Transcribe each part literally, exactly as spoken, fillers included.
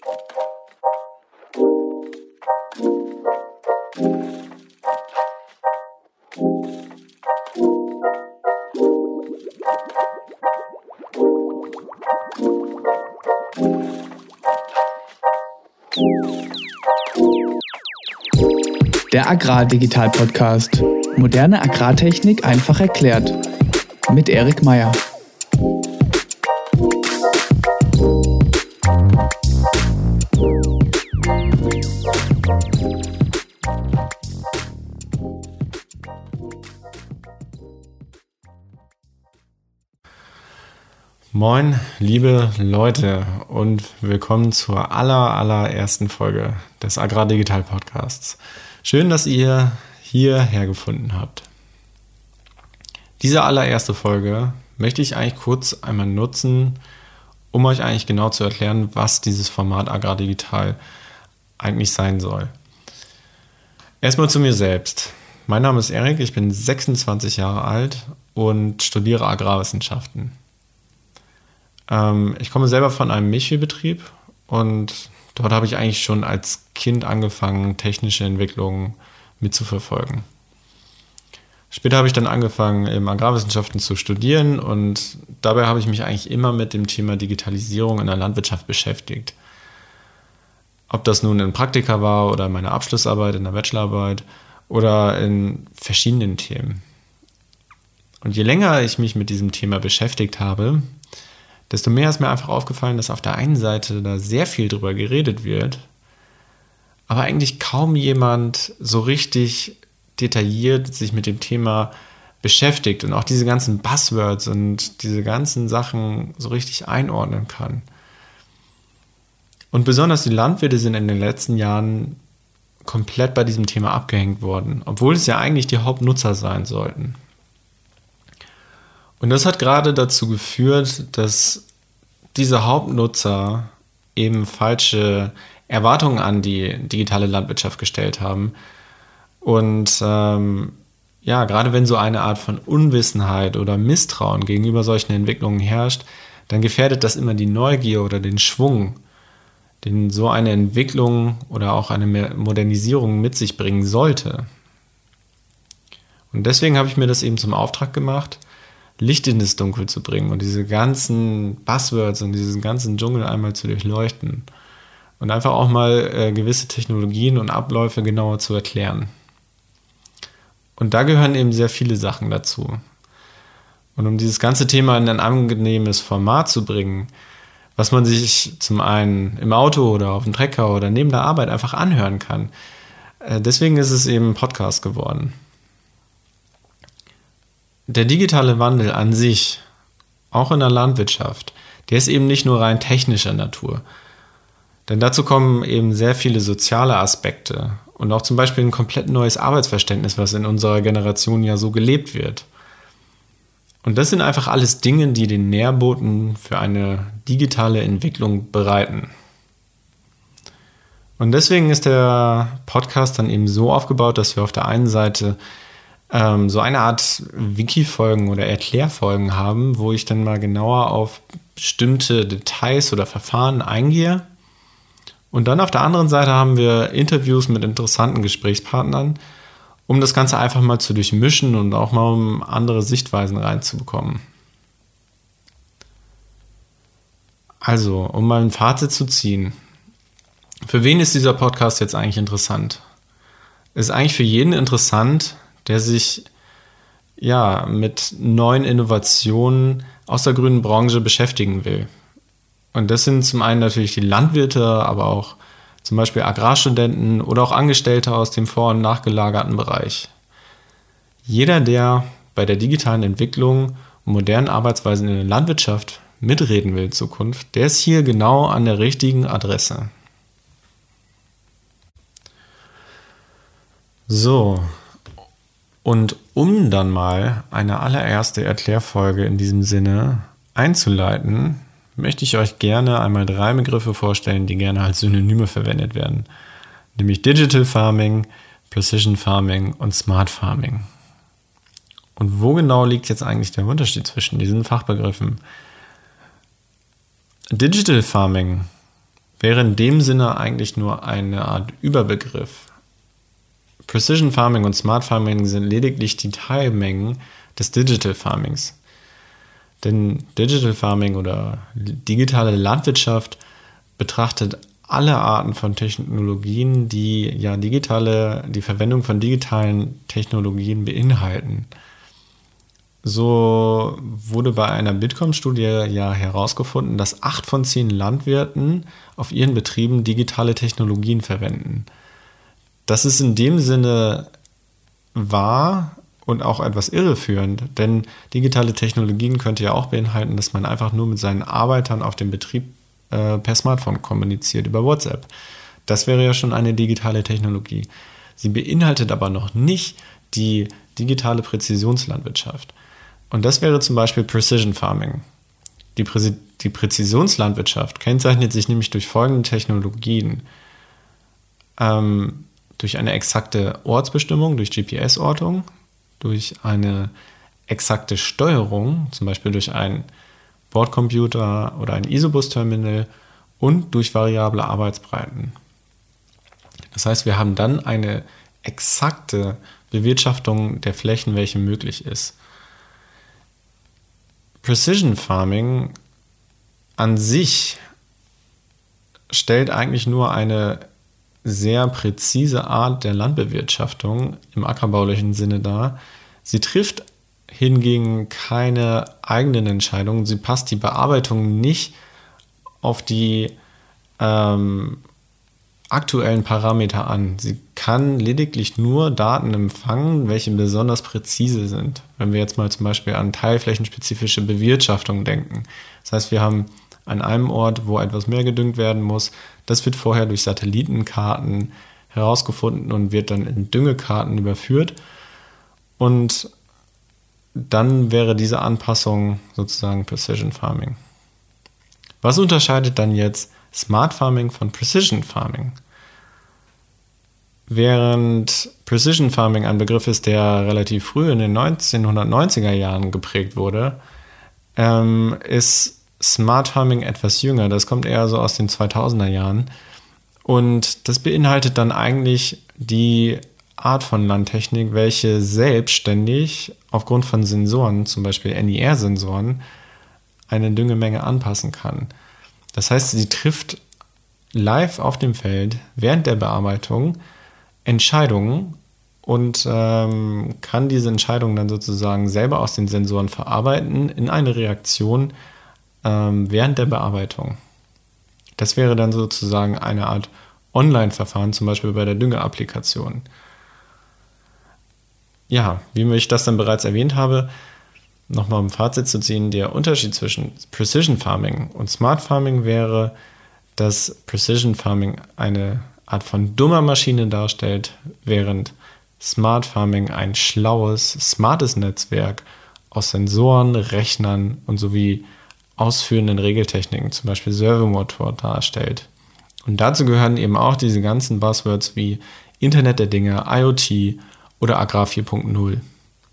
Der Agrardigital-Podcast. Moderne Agrartechnik einfach erklärt. Mit Erik Meyer. Moin, liebe Leute, und willkommen zur aller, allerersten Folge des Agrardigital-Podcasts. Schön, dass ihr hierher gefunden habt. Diese allererste Folge möchte ich eigentlich kurz einmal nutzen, um euch eigentlich genau zu erklären, was dieses Format Agrardigital eigentlich sein soll. Erstmal zu mir selbst. Mein Name ist Erik, ich bin sechsundzwanzig Jahre alt und studiere Agrarwissenschaften. Ähm, ich komme selber von einem Milchviehbetrieb und dort habe ich eigentlich schon als Kind angefangen, technische Entwicklungen mitzuverfolgen. Später habe ich dann angefangen, eben Agrarwissenschaften zu studieren und dabei habe ich mich eigentlich immer mit dem Thema Digitalisierung in der Landwirtschaft beschäftigt. Ob das nun in Praktika war oder meine Abschlussarbeit, in der Bachelorarbeit oder in verschiedenen Themen. Und je länger ich mich mit diesem Thema beschäftigt habe, desto mehr ist mir einfach aufgefallen, dass auf der einen Seite da sehr viel drüber geredet wird, aber eigentlich kaum jemand so richtig detailliert sich mit dem Thema beschäftigt und auch diese ganzen Buzzwords und diese ganzen Sachen so richtig einordnen kann. Und besonders die Landwirte sind in den letzten Jahren komplett bei diesem Thema abgehängt worden, obwohl es ja eigentlich die Hauptnutzer sein sollten. Und das hat gerade dazu geführt, dass diese Hauptnutzer eben falsche Erwartungen an die digitale Landwirtschaft gestellt haben. Und ähm, ja, gerade wenn so eine Art von Unwissenheit oder Misstrauen gegenüber solchen Entwicklungen herrscht, dann gefährdet das immer die Neugier oder den Schwung, den so eine Entwicklung oder auch eine Modernisierung mit sich bringen sollte. Und deswegen habe ich mir das eben zum Auftrag gemacht, Licht in das Dunkel zu bringen und diese ganzen Buzzwords und diesen ganzen Dschungel einmal zu durchleuchten und einfach auch mal äh, gewisse Technologien und Abläufe genauer zu erklären. Und da gehören eben sehr viele Sachen dazu. Und um dieses ganze Thema in ein angenehmes Format zu bringen, was man sich zum einen im Auto oder auf dem Trecker oder neben der Arbeit einfach anhören kann, äh, deswegen ist es eben ein Podcast geworden. Der digitale Wandel an sich, auch in der Landwirtschaft, der ist eben nicht nur rein technischer Natur. Denn dazu kommen eben sehr viele soziale Aspekte und auch zum Beispiel ein komplett neues Arbeitsverständnis, was in unserer Generation ja so gelebt wird. Und das sind einfach alles Dinge, die den Nährboden für eine digitale Entwicklung bereiten. Und deswegen ist der Podcast dann eben so aufgebaut, dass wir auf der einen Seite so eine Art Wiki-Folgen oder Erklärfolgen haben, wo ich dann mal genauer auf bestimmte Details oder Verfahren eingehe. Und dann auf der anderen Seite haben wir Interviews mit interessanten Gesprächspartnern, um das Ganze einfach mal zu durchmischen und auch mal um andere Sichtweisen reinzubekommen. Also, um mal ein Fazit zu ziehen. Für wen ist dieser Podcast jetzt eigentlich interessant? Ist eigentlich für jeden interessant, der sich ja mit neuen Innovationen aus der grünen Branche beschäftigen will. Und das sind zum einen natürlich die Landwirte, aber auch zum Beispiel Agrarstudenten oder auch Angestellte aus dem vor- und nachgelagerten Bereich. Jeder, der bei der digitalen Entwicklung und modernen Arbeitsweisen in der Landwirtschaft mitreden will in Zukunft, der ist hier genau an der richtigen Adresse. So, und um dann mal eine allererste Erklärfolge in diesem Sinne einzuleiten, möchte ich euch gerne einmal drei Begriffe vorstellen, die gerne als Synonyme verwendet werden. Nämlich Digital Farming, Precision Farming und Smart Farming. Und wo genau liegt jetzt eigentlich der Unterschied zwischen diesen Fachbegriffen? Digital Farming wäre in dem Sinne eigentlich nur eine Art Überbegriff. Precision Farming und Smart Farming sind lediglich die Teilmengen des Digital Farmings. Denn Digital Farming oder digitale Landwirtschaft betrachtet alle Arten von Technologien, die ja digitale, die Verwendung von digitalen Technologien beinhalten. So wurde bei einer Bitkom-Studie ja herausgefunden, dass acht von zehn Landwirten auf ihren Betrieben digitale Technologien verwenden. Das ist in dem Sinne wahr und auch etwas irreführend, denn digitale Technologien könnte ja auch beinhalten, dass man einfach nur mit seinen Arbeitern auf dem Betrieb äh, per Smartphone kommuniziert über WhatsApp. Das wäre ja schon eine digitale Technologie. Sie beinhaltet aber noch nicht die digitale Präzisionslandwirtschaft. Und das wäre zum Beispiel Precision Farming. Die, Prä- die Präzisionslandwirtschaft kennzeichnet sich nämlich durch folgende Technologien. Ähm, durch eine exakte Ortsbestimmung, durch G P S-Ortung, durch eine exakte Steuerung, zum Beispiel durch einen Bordcomputer oder ein Isobus-Terminal und durch variable Arbeitsbreiten. Das heißt, wir haben dann eine exakte Bewirtschaftung der Flächen, welche möglich ist. Precision Farming an sich stellt eigentlich nur eine sehr präzise Art der Landbewirtschaftung im ackerbaulichen Sinne dar. Sie trifft hingegen keine eigenen Entscheidungen. Sie passt die Bearbeitung nicht auf die ähm, aktuellen Parameter an. Sie kann lediglich nur Daten empfangen, welche besonders präzise sind. Wenn wir jetzt mal zum Beispiel an teilflächenspezifische Bewirtschaftung denken. Das heißt, wir haben an einem Ort, wo etwas mehr gedüngt werden muss, das wird vorher durch Satellitenkarten herausgefunden und wird dann in Düngekarten überführt. Und dann wäre diese Anpassung sozusagen Precision Farming. Was unterscheidet dann jetzt Smart Farming von Precision Farming? Während Precision Farming ein Begriff ist, der relativ früh in den neunzehnhundertneunziger Jahren geprägt wurde, ähm, ist Smart Farming etwas jünger. Das kommt eher so aus den zweitausender Jahren. Und das beinhaltet dann eigentlich die Art von Landtechnik, welche selbstständig aufgrund von Sensoren, zum Beispiel N I R-Sensoren, eine Düngemenge anpassen kann. Das heißt, sie trifft live auf dem Feld während der Bearbeitung Entscheidungen und ähm, kann diese Entscheidungen dann sozusagen selber aus den Sensoren verarbeiten in eine Reaktion ähm, während der Bearbeitung. Das wäre dann sozusagen eine Art Online-Verfahren, zum Beispiel bei der Düngeapplikation. Ja, wie ich das dann bereits erwähnt habe, nochmal um Fazit zu ziehen, der Unterschied zwischen Precision Farming und Smart Farming wäre, dass Precision Farming eine Art von dummer Maschine darstellt, während Smart Farming ein schlaues, smartes Netzwerk aus Sensoren, Rechnern und sowie ausführenden Regeltechniken, zum Beispiel Servomotor, darstellt. Und dazu gehören eben auch diese ganzen Buzzwords wie Internet der Dinge, IoT oder Agrar vier Punkt null.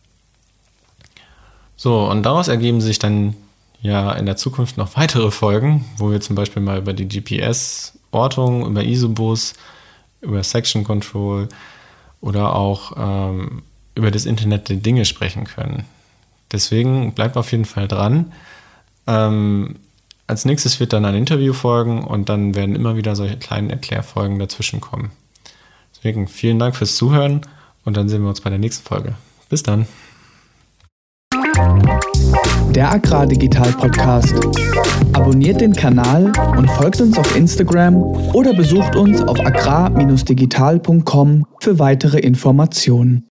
So, und daraus ergeben sich dann ja in der Zukunft noch weitere Folgen, wo wir zum Beispiel mal über die G P S-Ortung, über Isobus, über Section Control oder auch ähm, über das Internet der Dinge sprechen können. Deswegen bleibt auf jeden Fall dran. Ähm, als nächstes wird dann ein Interview folgen und dann werden immer wieder solche kleinen Erklärfolgen dazwischen kommen. Deswegen vielen Dank fürs Zuhören und dann sehen wir uns bei der nächsten Folge. Bis dann. Der Agrardigital-Podcast. Abonniert den Kanal und folgt uns auf Instagram oder besucht uns auf agrar Bindestrich digital Punkt com für weitere Informationen.